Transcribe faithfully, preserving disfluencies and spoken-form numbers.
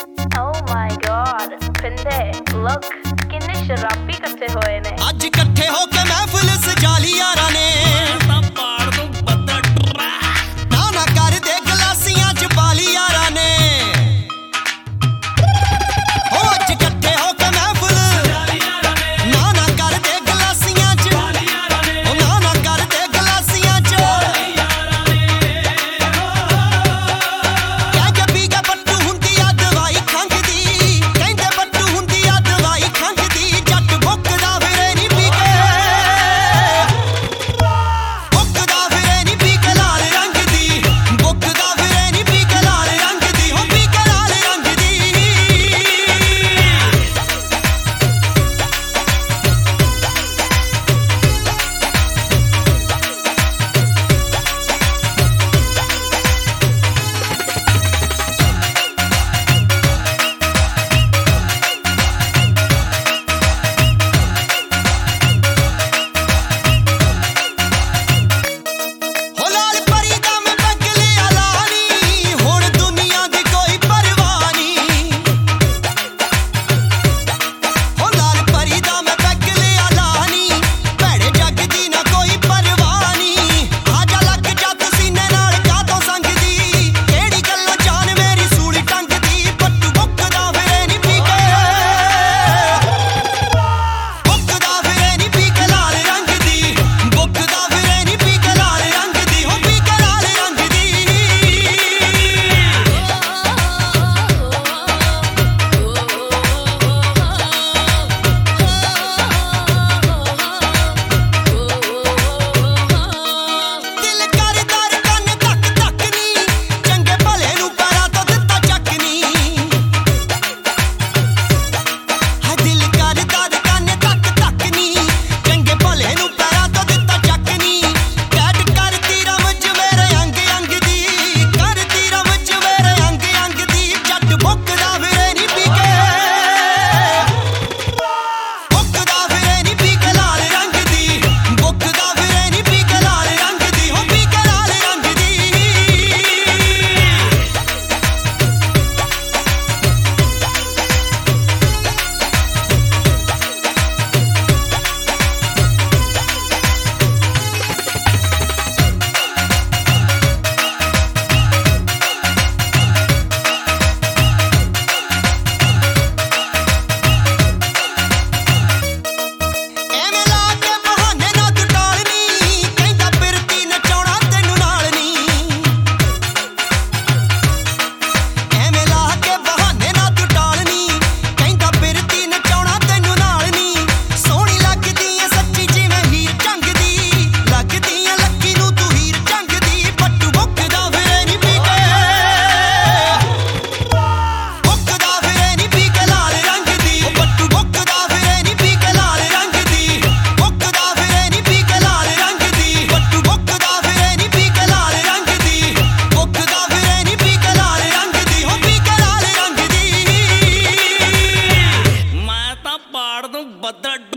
Oh my God, पिंदे look किन्ने शराबी इकट्ठे होए ने आज इकट्ठे होके महफिल सजा ली यारां ने ना ना कर दे गलासियां च पा ली यारां ने हो आज इकट्ठे होके महफिल ना ना कर दे गलासियां च ओ ना ना कर दे गलासियां च क्या पी के पट्टू हुंदी आ दवाई खंघ दी कहंदे पट्टू हुंदी आ दवाई खंघ दी जट भुक्कदा फिरे नी पी के भुक्कदा फिरे नी पी के लाल रंग दी भुक्कदा फिरे नी पी के लाल रंग दी हो पी के लाल रंग दी हो लाल परी दा मैं पग लिया लानी हुण दुनिया दी कोई परवाह नी हो लाल परी दा मैं पग लिया लानी भैड़े जग दी ना कोई परवाह नी आजा लग जा तू सीने नाल कातों संगदी केड़ी गल्लों जान मेरी सूली टंगदी पट्टू भुक्कदा फिरे नी पी के भुक्कदा फिरे नी पी के लाल रंग दी भुक्कदा फिरे नी पी के लाल रंग दी हो पी के लाल रंग दी दिल करदा रकन तक तक नी चंगे भले नूं पैरां तो दित्ता ਚੱਕ नी हाय दिल करदा रकन तक तक नी चंगे भले नूं पैरां तो दित्ता ਚੱਕ नी कैद करदी रमज मेरे अंग अंग दी करदी रमज मेरे अंग अंग दी जट भुक्कदा फिरे नी पी के भुक्कदा फिरे नी पी के लाल रंग दी भुक्कदा फिरे नी पी के लाल रंग दी हो पी के लाल रंग दी ਐਵੇਂ ਲਾ ਕੇ ਬਹਾਨੇ ਨਾ ਤੂੰ ਟਾਲਨੀ ਕਹਿੰਦਾ ਫਿਰਦੀ ਨਚਾਉਣਾ ਤੈਨੂੰ ਨਾਲ ਨੀ ਐਵੇਂ ਲਾ ਕੇ ਬਹਾਨੇ ਨਾ ਤੂੰ ਟਾਲਨੀ ਕਹਿੰਦਾ ਫਿਰਦੀ ਨਚਾਉਣਾ ਤੈਨੂੰ ਨਾਲ ਨੀ ਸੋਹਣੀ ਲੱਗਦੀ ਏ ਸੱਚੀ ਜਿਵੇਂ ਹੀਰ ਝੰਗਦੀ ਲੱਗਦੀ ਏ ਲੱਕੀ ਨੂੰ ਤੂੰ ਹੀਰ ਝੰਗਦੀ ਪੱਟੂ ਭੁੱਕਦਾ ਫਿਰੇ ਨੀ ਪੀ ਕੇ ਭੁੱਕਦਾ ਫਿਰੇ ਨੀ ਪੀ ਕੇ ਲਾਲ ਰੰਗ ਦੀ ਉਹ ਪੱਟੂ ਭੁੱਕਦਾ ਫਿਰੇ ਨੀ ਪੀ ਕੇ ਲਾਲ ਰੰਗ ਦੀ ਭੁੱਕਦਾ ਫਿਰੇ ਨੀ ਪੀ ਕੇ ਲਾਲ ਰੰਗ ਦੀ ਪੱਟੂ ਭੁੱਕਦਾ ਫਿਰੇ ਨੀ ਪੀ ਕੇ ਲਾਲ ਰੰਗ ਦੀ ਭੁੱਕਦਾ ਫਿਰੇ ਨੀ ਪੀ ਕੇ ਲਾਲ ਰੰਗ ਦੀ ਹੋ ਪੀ ਕੇ ਲਾਲ ਰੰਗ ਦੀ ਮੈਂ ਤਾਂ ਪਾੜ ਦੂੰ ਬੱਦੜ